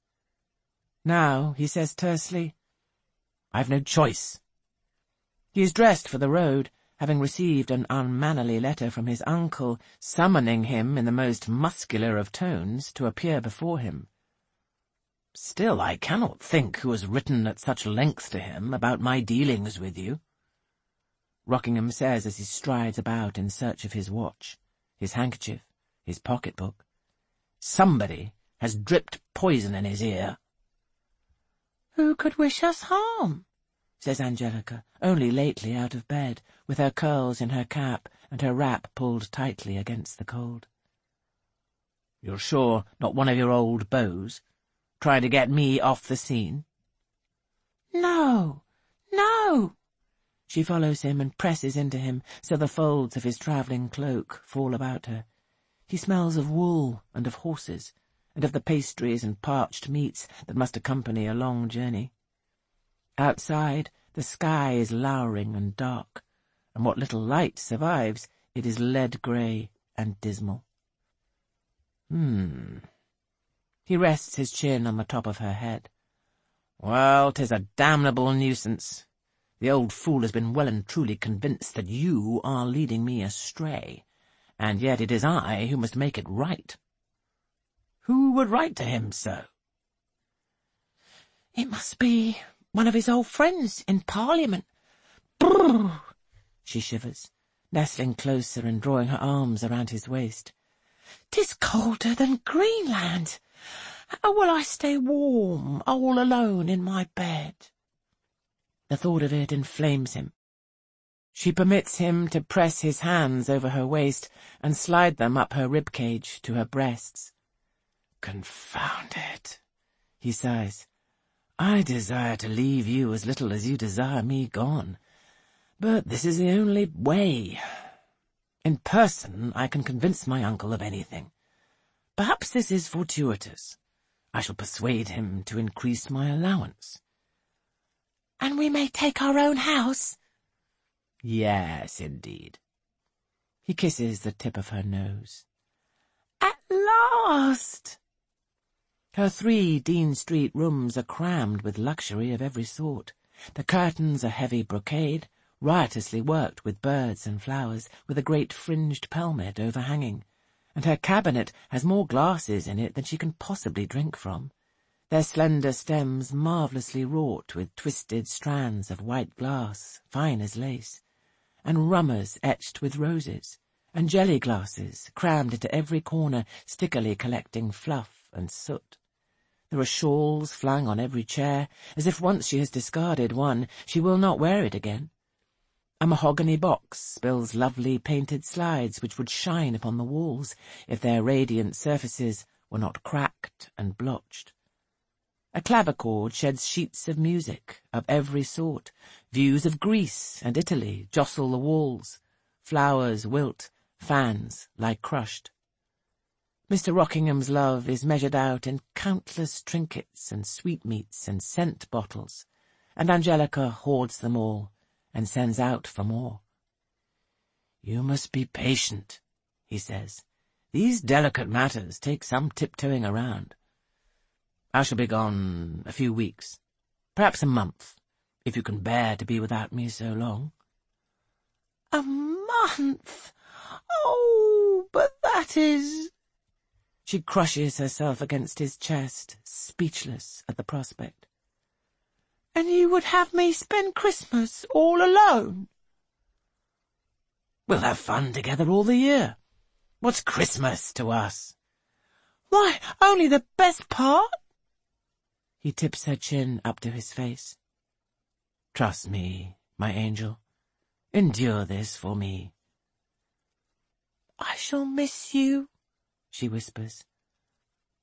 Now, he says tersely, I've no choice. He is dressed for the road, having received an unmannerly letter from his uncle, summoning him in the most muscular of tones to appear before him. Still, I cannot think who has written at such length to him about my dealings with you, Rockingham says as he strides about in search of his watch, his handkerchief, his pocket-book. Somebody has dripped poison in his ear. Who could wish us harm? Says Angelica, only lately out of bed, with her curls in her cap and her wrap pulled tightly against the cold. You're sure not one of your old beaux? Trying to get me off the scene? No, no. She follows him and presses into him, so the folds of his travelling cloak fall about her. He smells of wool and of horses, and of the pastries and parched meats that must accompany a long journey. Outside, the sky is lowering and dark, and what little light survives, it is lead-grey and dismal. Hmm... He rests his chin on the top of her head. Well, 'tis a damnable nuisance. The old fool has been well and truly convinced that you are leading me astray, and yet it is I who must make it right. Who would write to him so? It must be one of his old friends in Parliament. Brrr! She shivers, nestling closer and drawing her arms around his waist. 'Tis colder than Greenland. How will I stay warm, all alone in my bed? The thought of it inflames him. She permits him to press his hands over her waist and slide them up her rib-cage to her breasts. Confound it, he sighs. I desire to leave you as little as you desire me gone, but this is the only way. In person I can convince my uncle of anything. Perhaps this is fortuitous. I shall persuade him to increase my allowance. And we may take our own house? Yes, indeed. He kisses the tip of her nose. At last! Her three Dean Street rooms are crammed with luxury of every sort. The curtains are heavy brocade, riotously worked with birds and flowers, with a great fringed pelmet overhanging, and her cabinet has more glasses in it than she can possibly drink from, their slender stems marvellously wrought with twisted strands of white glass, fine as lace, and rummers etched with roses, and jelly glasses crammed into every corner, stickily collecting fluff and soot. There are shawls flung on every chair, as if once she has discarded one, she will not wear it again. A mahogany box spills lovely painted slides which would shine upon the walls if their radiant surfaces were not cracked and blotched. A clavichord sheds sheets of music of every sort. Views of Greece and Italy jostle the walls. Flowers wilt, fans lie crushed. Mister Rockingham's love is measured out in countless trinkets and sweetmeats and scent bottles, and Angelica hoards them all and sends out for more. You must be patient, he says. These delicate matters take some tiptoeing around. I shall be gone a few weeks, perhaps a month, if you can bear to be without me so long. A month? Oh, but that is... She crushes herself against his chest, speechless at the prospect. And you would have me spend Christmas all alone? We'll have fun together all the year. What's Christmas to us? Why, only the best part. He tips her chin up to his face. Trust me, my angel. Endure this for me. I shall miss you, she whispers.